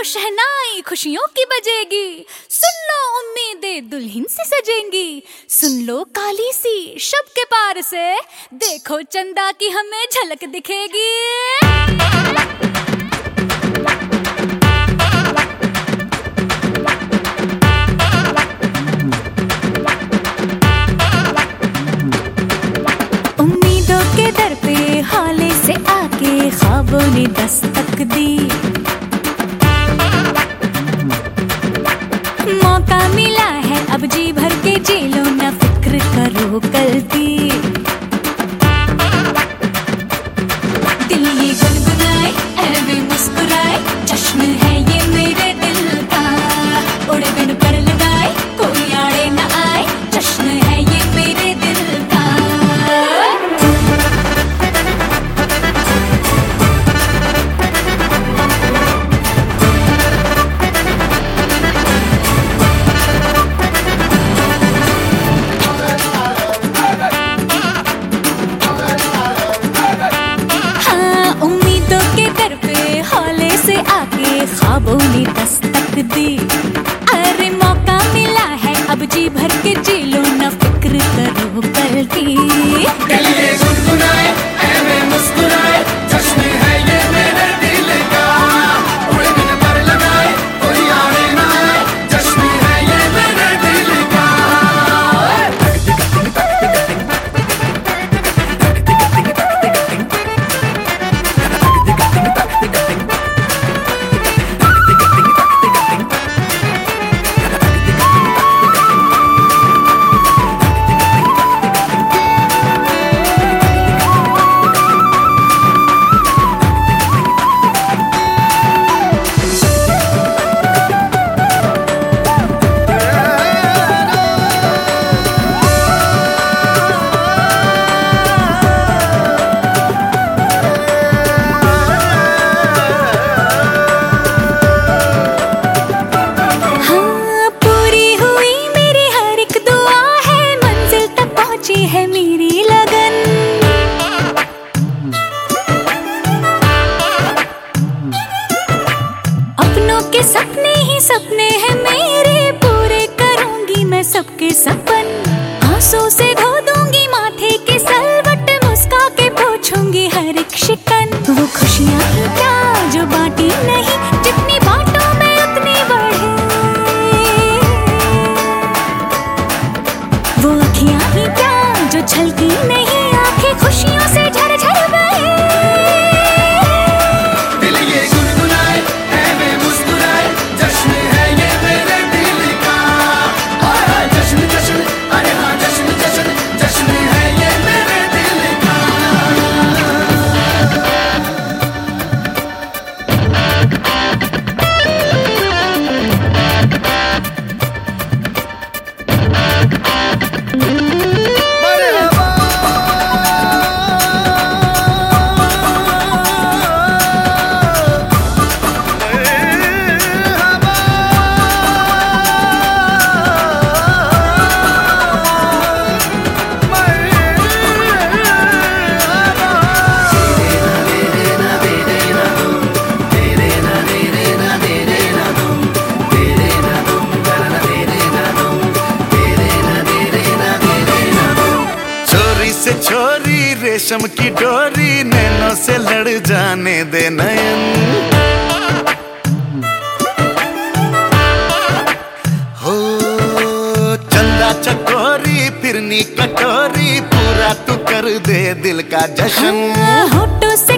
शहनाई खुशियों की बजेगी, सुन लो उम्मीदें दुल्हन से सजेंगी। सुन लो काली सी शब के पार से, देखो चंदा की हमें झलक दिखेगी। उम्मीदों के दर पे हाले से आके ख्वाबों ने दस्तक दी। मौका मिला है अब जी भर के जी लो, ना फिक्र करो कल की। दिल ये गुनगुनाए ऐवे मुस्कुराए, जश्न है ये मेरे दिल का। उड़े बिन पर लगाए कोई आड़े न आए, जश्न है ये मेरे दिल का। ख्वाबों ने दस्तक दी। अरे मौका मिला है अब जी भर के जी लो, ना फिक्र करो कल की। दिल ये गुनगुनाए ऐवे मुस्कुराए, जश्न है ये मेरे दिल का। उड़े बिन पर लगाए कोई आड़े ना आए, जश्न है ये मेरे दिल का। है मेरी लगन, अपनों के सपने ही सपने हैं मेरे, पूरे करूंगी मैं सबके सपन। आंसू से धो दूंगी माथे के सलवट, मुस्का के पोछूंगी हर एक शिकन। वो खुशियां ही क्या जो बांटी नहीं, जितनी बांटो मैं उतनी बढ़े। वो अखियां ही क्या जो छलकी नहीं, आंखें खुशियों से झरझर बहे। दिल ये गुनगुनाए ऐवे मुस्कुराए, जश्न है ये मेरे दिल का। हाँ जश्न जश्न, अरे हाँ जश्न जश्न, जश्न है ये मेरे दिल का। छोरी रेशम की डोरी, नैनों से लड़ जाने दे नयन। हो चंदा चकोरी फिरनी कटोरी, पूरा तू कर दे दिल का जश्न। होठों